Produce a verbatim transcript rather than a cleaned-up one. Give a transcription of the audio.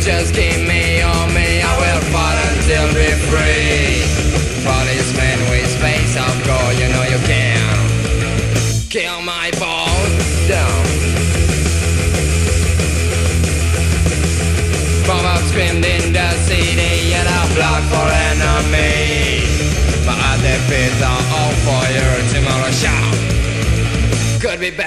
just keep me on me. I will fight until we're free.